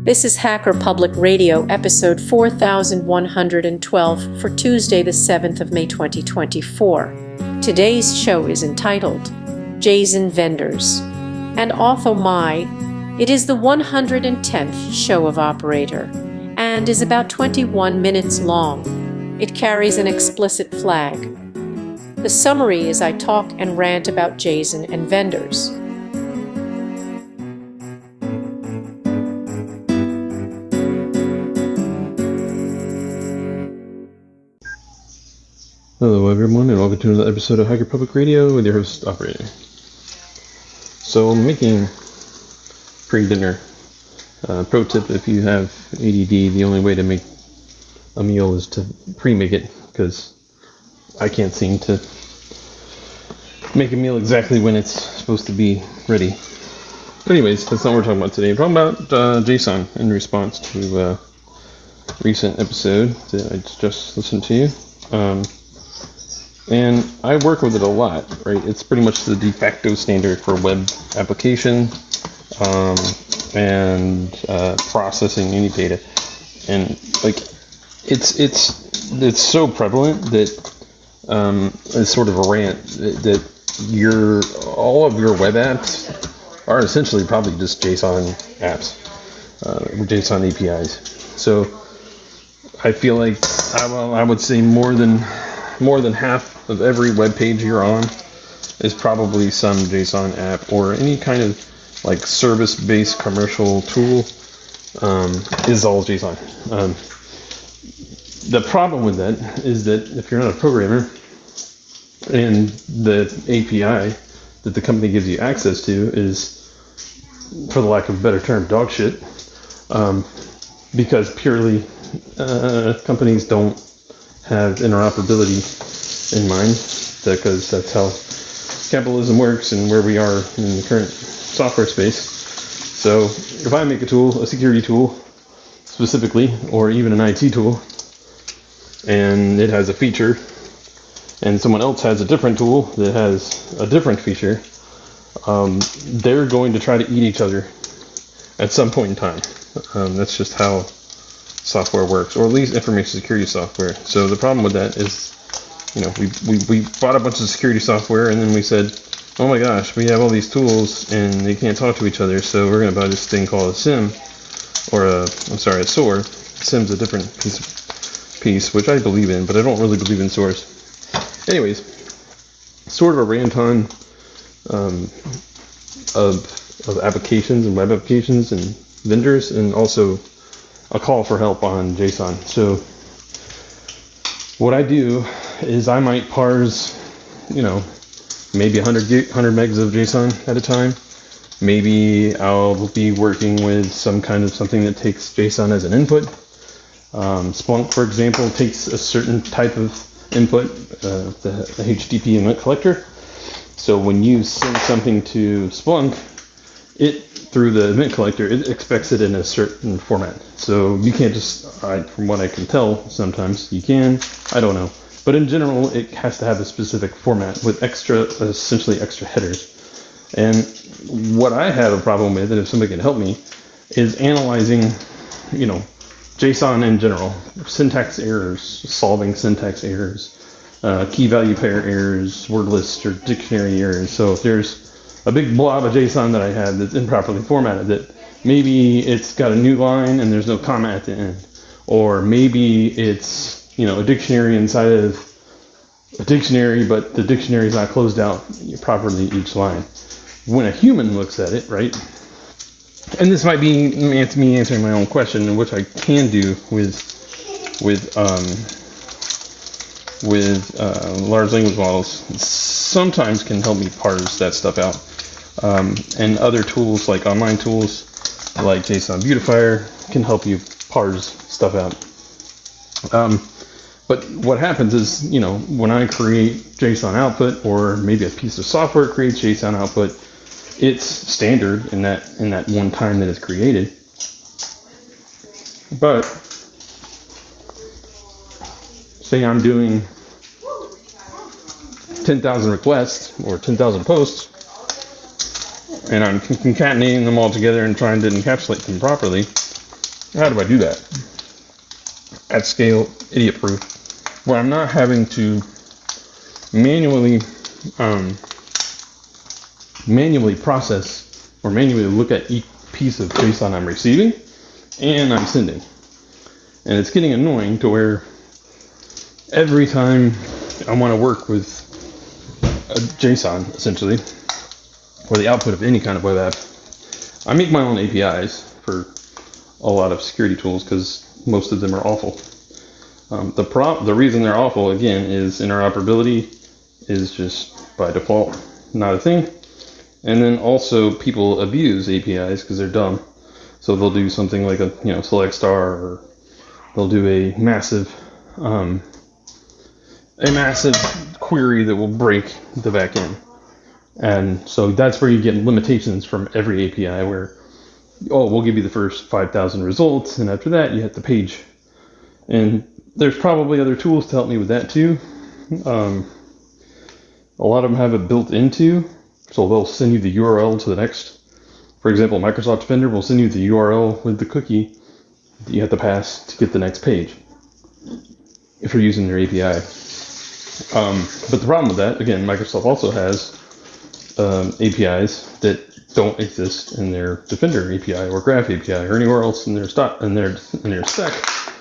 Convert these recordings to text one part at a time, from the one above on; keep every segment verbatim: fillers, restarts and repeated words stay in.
This is Hacker Public Radio, episode four thousand one hundred twelve for Tuesday, the seventh of May twenty twenty-four. Today's show is entitled JSON Vendors and AuthOMI. It is the one hundred tenth show of Operator and is about twenty-one minutes long. It carries an explicit flag. The summary is I talk and rant about JSON and vendors. Hello everyone, and welcome to another episode of Hacker Public Radio with your host, Operator. So I'm making pre-dinner. Uh, pro tip, if you have A D D, the only way to make a meal is to pre-make it, because I can't seem to make a meal exactly when it's supposed to be ready. But anyways, that's not what we're talking about today. We're talking about uh, JSON in response to a recent episode that I just listened to. Um, And I work with it a lot, right? It's pretty much the de facto standard for web application um, and uh, processing any data. And like, it's it's it's so prevalent that um, it's sort of a rant that, that your all of your web apps are essentially probably just JSON apps, uh, JSON A P Is. So I feel like I, well, I would say more than more than half of every web page you're on is probably some JSON app or any kind of like service-based commercial tool um, is all JSON. Um, the problem with that is that if you're not a programmer and the A P I that the company gives you access to is, for the lack of a better term, dog shit, um, because purely uh, companies don't have interoperability in mind, because that's how capitalism works and where we are in the current software space. So if I make a tool, a security tool specifically, or even an I T tool, and it has a feature, and someone else has a different tool that has a different feature, um, they're going to try to eat each other at some point in time. Um, that's just how software works, or at least information security software. So the problem with that is, you know, we, we, we bought a bunch of security software and then we said, oh my gosh, we have all these tools and they can't talk to each other, so we're going to buy this thing called a SIEM, or a, I'm sorry, a SOAR. SIEM's a different piece, piece, which I believe in, but I don't really believe in SOARs. Anyways, sort of a rant on um, of, of applications and web applications and vendors, and also a call for help on JSON. So what I do is I might parse, you know, maybe one hundred, one hundred megs of JSON at a time. Maybe I'll be working with some kind of something that takes JSON as an input. Um, Splunk, for example, takes a certain type of input, uh, the, the H T T P event collector. So when you send something to Splunk, it, through the event collector, it expects it in a certain format. So you can't just, I, from what I can tell, sometimes you can, I don't know. But in general, it has to have a specific format with extra, essentially extra headers. And what I have a problem with, and if somebody can help me, is analyzing, you know, JSON in general, syntax errors, solving syntax errors, uh, key value pair errors, word list or dictionary errors. So if there's a big blob of JSON that I have that's improperly formatted, that maybe it's got a new line and there's no comma at the end, or maybe it's, you know, a dictionary inside of a dictionary, but the dictionary is not closed out properly each line. When a human looks at it, right? And this might be me answering my own question, which I can do with with um, with uh, large language models. Sometimes can help me parse that stuff out. Um, and other tools like online tools like JSON Beautifier can help you parse stuff out. Um, But what happens is, you know, when I create JSON output, or maybe a piece of software creates JSON output, it's standard in that in that one time that it's created. But say I'm doing ten thousand requests or ten thousand posts, and I'm concatenating them all together and trying to encapsulate them properly. How do I do that? At scale, idiot proof, where I'm not having to manually um, manually process or manually look at each piece of JSON I'm receiving and I'm sending. And it's getting annoying to where every time I want to work with a JSON, essentially, or the output of any kind of web app, I make my own A P Is for a lot of security tools because most of them are awful. Um, the pro- the reason they're awful, again, is interoperability is just by default not a thing. And then also people abuse A P Is because they're dumb. So they'll do something like a you know select star, or they'll do a massive um, a massive query that will break the backend. And so that's where you get limitations from every A P I where, oh, we'll give you the first five thousand results, and after that you hit the page. And there's probably other tools to help me with that too. Um, a lot of them have it built into, so they'll send you the U R L to the next. For example, Microsoft Defender will send you the U R L with the cookie that you have to pass to get the next page if you're using their A P I. Um, but the problem with that, again, Microsoft also has um, A P Is that don't exist in their Defender A P I or Graph A P I or anywhere else in their stock in their in their spec,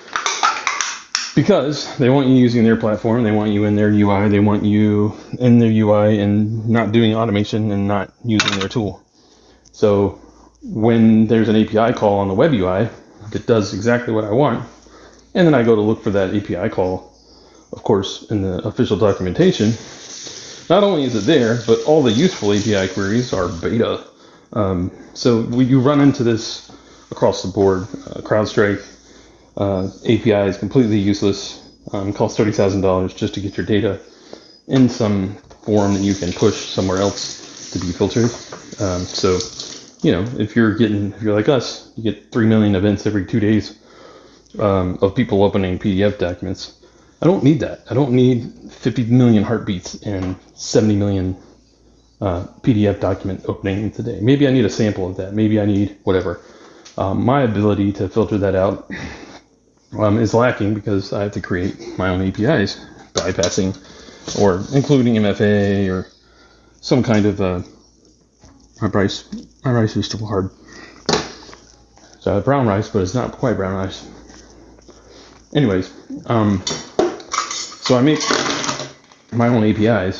because they want you using their platform, they want you in their U I, they want you in their U I and not doing automation and not using their tool. So when there's an A P I call on the web U I that does exactly what I want, and then I go to look for that A P I call, of course, in the official documentation, not only is it there, but all the useful A P I queries are beta. Um, so we, you run into this across the board. Uh, CrowdStrike uh, A P I is completely useless. Um, costs thirty thousand dollars just to get your data in some form that you can push somewhere else to be filtered. Um, so, you know, if you're getting, if you're like us, you get three million events every two days um, of people opening P D F documents. I don't need that. I don't need fifty million heartbeats and seventy million uh, P D F document openings a day. Maybe I need a sample of that. Maybe I need whatever. Um, my ability to filter that out um, is lacking because I have to create my own A P Is, bypassing or including M F A or some kind of uh, my rice. My rice is still hard. So brown rice, but it's not quite brown rice. Anyways, um, so I make my own A P Is,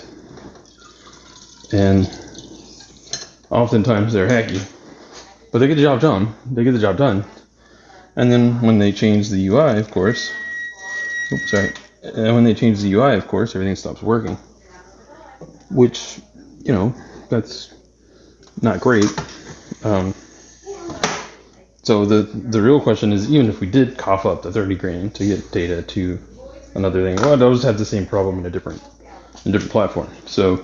and oftentimes they're hacky, but they get the job done. They get the job done, and then when they change the U I, of course, oops, sorry, and when they change the U I, of course, everything stops working, which, you know, that's not great. Um, so the the real question is, even if we did cough up the thirty grand to get data to another thing, well, those have the same problem in a different, in a different platform. So,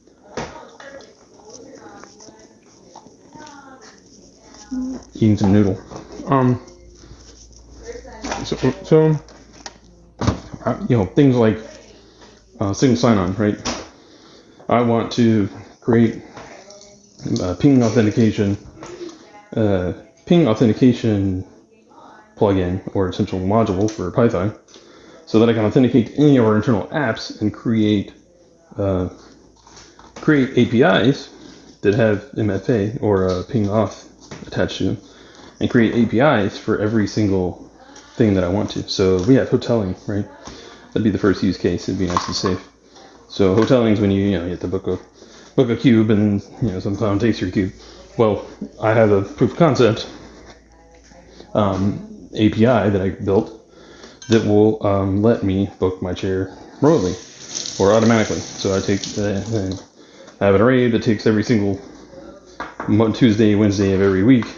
eating some noodle. Um. So, so uh, you know, things like uh, single sign-on, right? I want to create uh, ping authentication, uh, ping authentication plugin or essential module for Python, so that I can authenticate any of our internal apps and create uh, create A P Is that have M F A or uh, ping auth attached to them, and create A P Is for every single thing that I want to. So we have hoteling, right? That'd be the first use case. It'd be nice and safe. So hoteling is when you, you know, you have to book a book a cube and, you know, some clown takes your cube. Well, I have a proof of concept um, A P I that I built that will um, let me book my chair remotely or automatically. So I take uh, I have an array that takes every single Tuesday, Wednesday of every week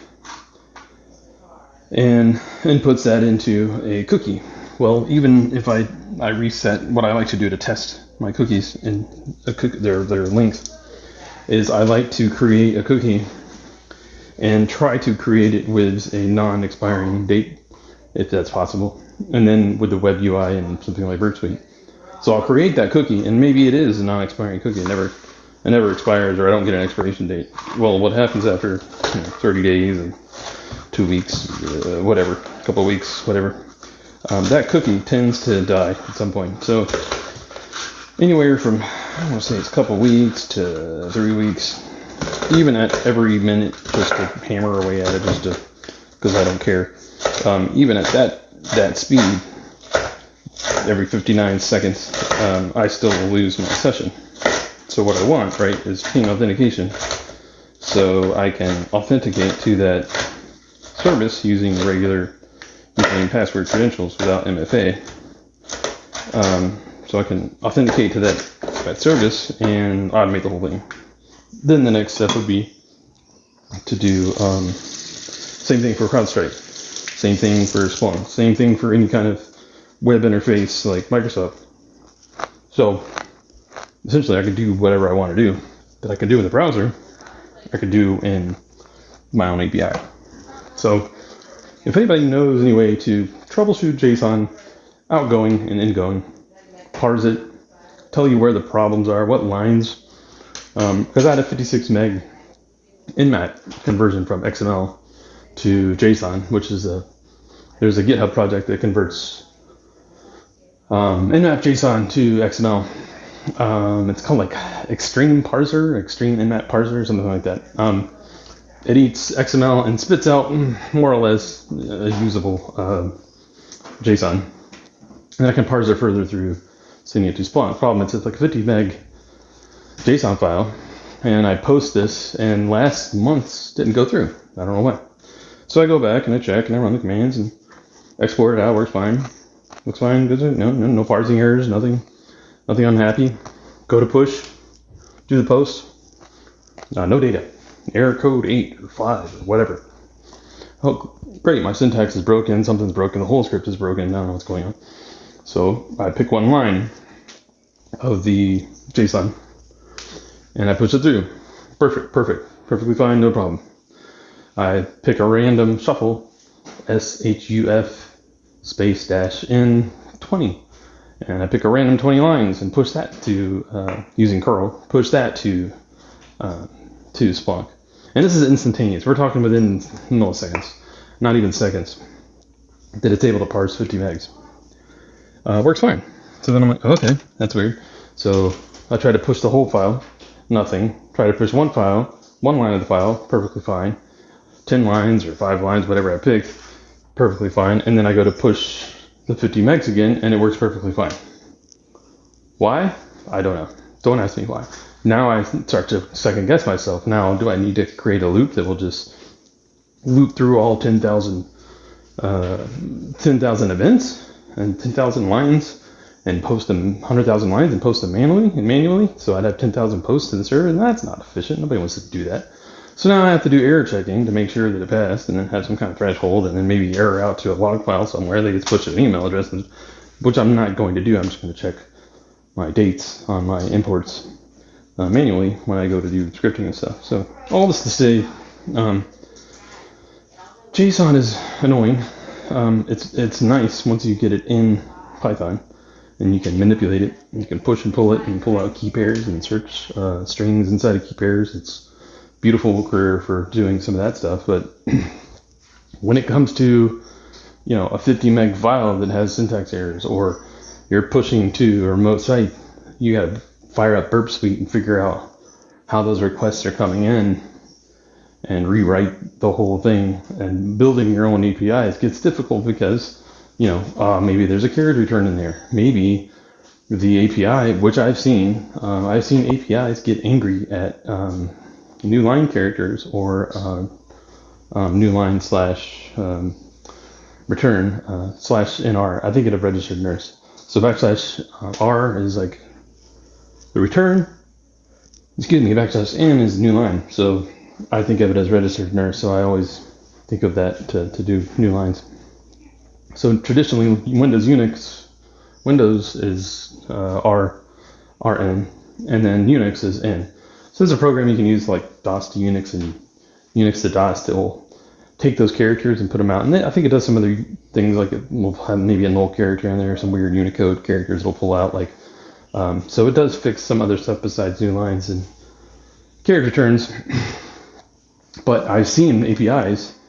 and inputs that into a cookie. Well, even if I, I reset, what I like to do to test my cookies in a cook, their their length is I like to create a cookie and try to create it with a non-expiring date, if that's possible, and then with the web U I and something like Burp Suite. So I'll create that cookie, and maybe it is a non-expiring cookie. It never it never expires, or I don't get an expiration date. Well, what happens after, you know, thirty days and two weeks, uh, whatever, a couple weeks, whatever, um, that cookie tends to die at some point. So anywhere from, I want to say it's a couple weeks to three weeks, even at every minute, just to hammer away at it, just to, because I don't care. Um, even at that that speed, every fifty-nine seconds, um, I still will lose my session. So what I want, right, is ping authentication, so I can authenticate to that service using regular username and password credentials without M F A. Um, so I can authenticate to that, that service and automate the whole thing. Then the next step would be to do um, same thing for CrowdStrike, same thing for Splunk, same thing for any kind of web interface like Microsoft. So essentially I could do whatever I want to do that I could do in the browser, I could do in my own A P I. So if anybody knows any way to troubleshoot JSON, outgoing and ingoing, parse it, tell you where the problems are, what lines, um, because I had a fifty-six meg N M A T conversion from X M L to JSON, which is a, there's a GitHub project that converts um, N M A T JSON to X M L. Um, it's called like Extreme Parser, Extreme N M A T Parser, something like that. Um, it eats X M L and spits out more or less a usable uh, JSON. And I can parse it further through sending it to Splunk. Problem is it's like a fifty meg JSON file, and I post this, and last month's didn't go through. I don't know why. So I go back and I check and I run the commands and export it out. Works fine. Looks fine. Good. No, no, no parsing errors. Nothing. Nothing unhappy. Go to push. Do the post. Uh, no data. Error code eight or five or whatever. Oh, great. My syntax is broken. Something's broken. The whole script is broken. I don't know what's going on. So I pick one line of the JSON and I push it through. Perfect. Perfect. Perfectly fine. No problem. I pick a random shuffle, S H U F space dash N twenty. And I pick a random twenty lines and push that to, uh, using curl, push that to uh, to Splunk. And this is instantaneous. We're talking within milliseconds, not even seconds, that it's able to parse fifty megs. Uh, works fine. So then I'm like, okay, that's weird. So I try to push the whole file, nothing. Try to push one file, one line of the file, perfectly fine. ten lines or five lines, whatever I picked, perfectly fine. And then I go to push the fifty megs again, and it works perfectly fine. Why? I don't know. Don't ask me why. Now I start to second guess myself. Now, do I need to create a loop that will just loop through all ten thousand uh, ten thousand events and ten thousand lines and post them one hundred thousand lines and post them manually and manually? So I'd have ten thousand posts to the server, and that's not efficient. Nobody wants to do that. So now I have to do error checking to make sure that it passed, and then have some kind of threshold, and then maybe error out to a log file somewhere that gets pushed to an email address, which I'm not going to do. I'm just going to check my dates on my imports uh, manually when I go to do scripting and stuff. So all this to say, um, JSON is annoying. Um, it's it's nice once you get it in Python, and you can manipulate it. You can push and pull it, and pull out key pairs and search uh, strings inside of key pairs. It's beautiful career for doing some of that stuff, but when it comes to, you know, a fifty meg file that has syntax errors, or you're pushing to a remote site, you got to fire up Burp Suite and figure out how those requests are coming in and rewrite the whole thing. And building your own A P Is gets difficult because, you know, uh, maybe there's a carriage return in there. Maybe the A P I, which I've seen, uh, I've seen A P Is get angry at um, new line characters or uh, um, new line slash um, return uh, slash N R. I think it of registered nurse. So backslash uh, R is like the return. Excuse me, backslash N is new line. So I think of it as registered nurse. So I always think of that to, to do new lines. So traditionally, Windows Unix, Windows is uh, R, R N, and then Unix is N. So there's a program you can use like DOS to Unix and Unix to DOS that will take those characters and put them out. And then I think it does some other things, like it will have maybe a null character in there, some weird Unicode characters it'll pull out. Like, um, so it does fix some other stuff besides new lines and character returns. But I've seen A P Is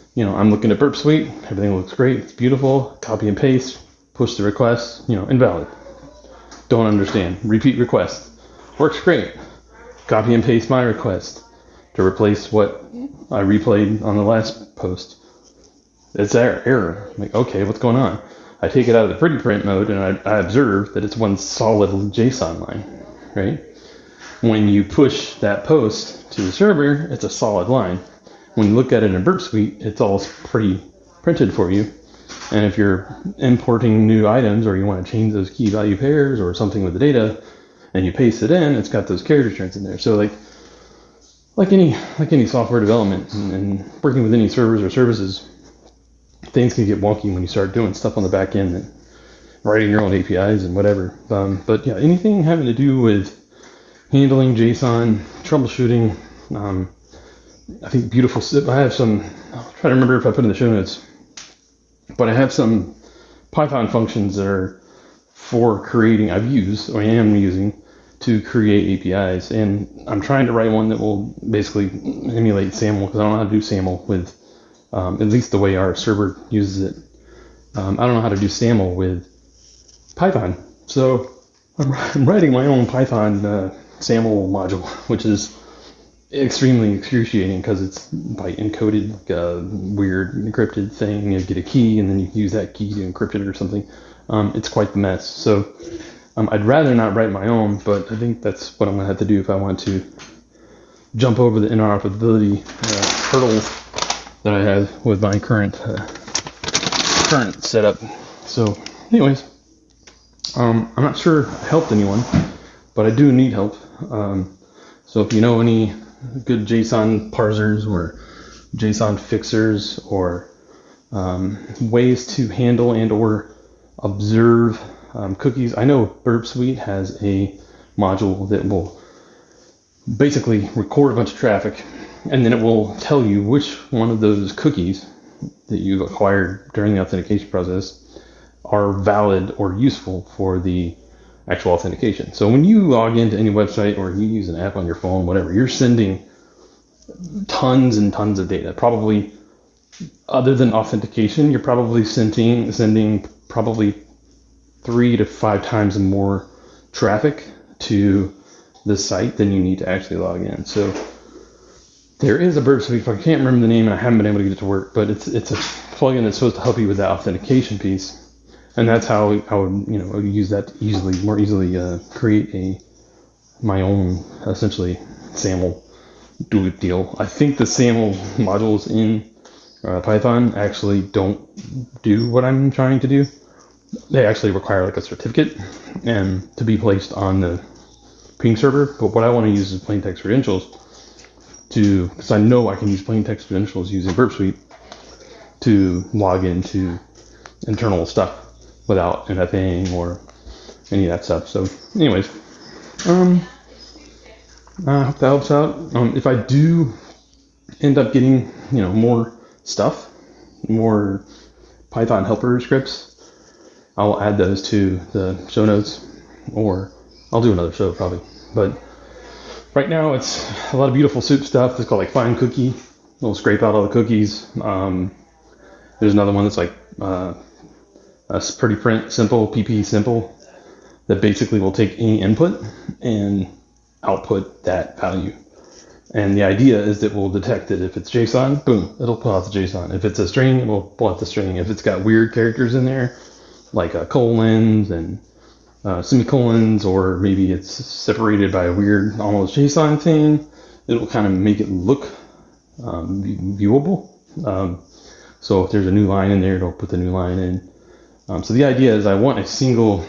you know, I'm looking at Burp Suite, everything looks great, it's beautiful, copy and paste, push the request, you know, invalid. Don't understand. Repeat request. Works great. Copy and paste my request to replace what I replayed on the last post. It's error. error. I'm like, okay, what's going on? I take it out of the pretty print mode and I, I observe that it's one solid JSON line, right? When you push that post to the server, it's a solid line. When you look at it in Burp Suite, it's all pretty printed for you. And if you're importing new items or you want to change those key value pairs or something with the data and you paste it in, it's got those character strings in there. So like like any like any software development and, and working with any servers or services, things can get wonky when you start doing stuff on the back end and writing your own A P Is and whatever. Um, but yeah, anything having to do with handling JSON, troubleshooting, um, I think beautiful. I have some, I'll try to remember if I put in the show notes, but I have some Python functions that are for creating, I've used, or I am using, to create A P Is. And I'm trying to write one that will basically emulate SAML, because I don't know how to do SAML with, um, at least the way our server uses it. Um, I don't know how to do SAML with Python. So I'm, I'm writing my own Python uh, SAML module, which is extremely excruciating because it's by encoded uh, weird encrypted thing. You get a key and then you use that key to encrypt it or something. Um, it's quite the mess. So um, I'd rather not write my own, but I think that's what I'm gonna have to do if I want to jump over the interoperability uh, hurdles that I have with my current uh, current setup. So anyways, um, I'm not sure I helped anyone, but I do need help. Um, so if you know any good JSON parsers or JSON fixers or um, ways to handle and or observe um, cookies. I know Burp Suite has a module that will basically record a bunch of traffic and then it will tell you which one of those cookies that you've acquired during the authentication process are valid or useful for the actual authentication. So when you log into any website or you use an app on your phone, whatever, you're sending tons and tons of data. Probably, other than authentication, you're probably sending sending probably three to five times more traffic to the site than you need to actually log in. So there is a Burp Suite. I can't remember the name and I haven't been able to get it to work, but it's it's a plugin that's supposed to help you with that authentication piece. And that's how I would, you know, use that to easily, more easily uh, create a my own, essentially, SAML do it deal. I think the SAML modules in uh, Python actually don't do what I'm trying to do. They actually require like a certificate and to be placed on the ping server. But what I want to use is plain text credentials to, because I know I can use plain text credentials using Burp Suite to log into internal stuff without NFAing or any of that stuff. So anyways, um, I hope that helps out. Um, if I do end up getting, you know, more stuff, more Python helper scripts, I'll add those to the show notes, or I'll do another show probably. But right now it's a lot of beautiful soup stuff. It's called like Find Cookie. It'll scrape out all the cookies. Um, there's another one that's like uh, a pretty print simple, P P simple, that basically will take any input and output that value. And the idea is that we'll detect it. If it's JSON, boom, it'll pull out the JSON. If it's a string, it will pull out the string. If it's got weird characters in there, like uh, colons and uh, semicolons, or maybe it's separated by a weird almost JSON thing, it'll kind of make it look um, viewable. Um, so if there's a new line in there, it'll put the new line in. Um, so the idea is I want a single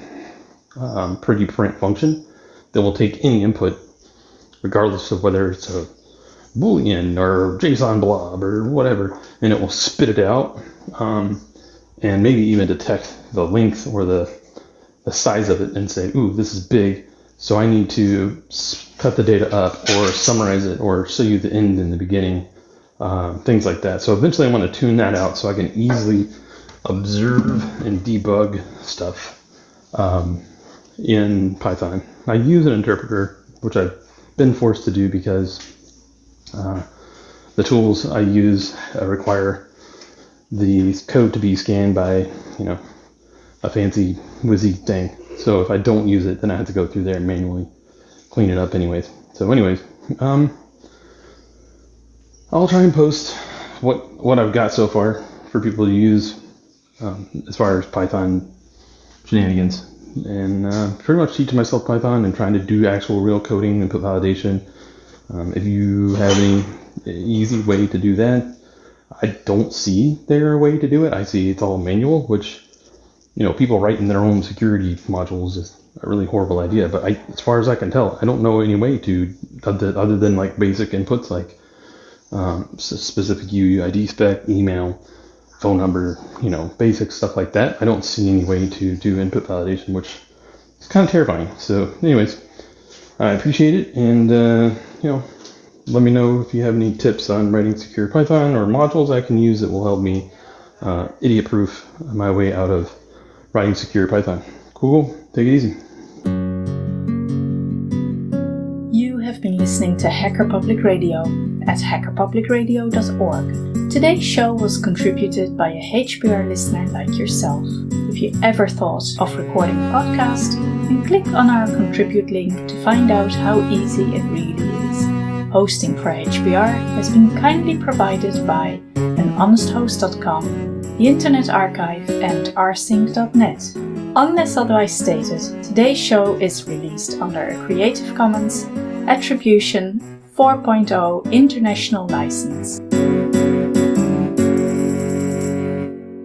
um, pretty print function that will take any input, regardless of whether it's a Boolean or JSON blob or whatever, and it will spit it out, um, and maybe even detect the length or the, the size of it and say, ooh, this is big, so I need to cut the data up or summarize it or show you the end and the beginning, um, things like that. So eventually I want to tune that out so I can easily observe and debug stuff um, in Python. I use an interpreter, which I've been forced to do because uh, the tools I use uh, require the code to be scanned by, you know, a fancy whizzy thing. So if I don't use it, then I have to go through there and manually clean it up anyways. So anyways, um, I'll try and post what what I've got so far for people to use um, as far as Python shenanigans, and uh, pretty much teaching myself Python and trying to do actual real coding and put validation. Um, if you have any easy way to do that, I don't see there a way to do it. I see it's all manual, which, you know, people writing their own security modules is a really horrible idea. But I, as far as I can tell, I don't know any way to, other, other than like basic inputs like um, specific U U I D spec, email, phone number, you know, basic stuff like that. I don't see any way to do input validation, which is kind of terrifying. So anyways, I appreciate it, and uh, you know, let me know if you have any tips on writing secure Python or modules I can use that will help me uh, idiot-proof my way out of writing secure Python. Cool, take it easy. You have been listening to Hacker Public Radio at hacker public radio dot org. Today's show was contributed by a H P R listener like yourself. If you ever thought of recording a podcast, then click on our contribute link to find out how easy it really is. Hosting for H P R has been kindly provided by an honest host dot com, the Internet Archive, and r sync dot net. Unless otherwise stated, today's show is released under a Creative Commons Attribution four point oh International License.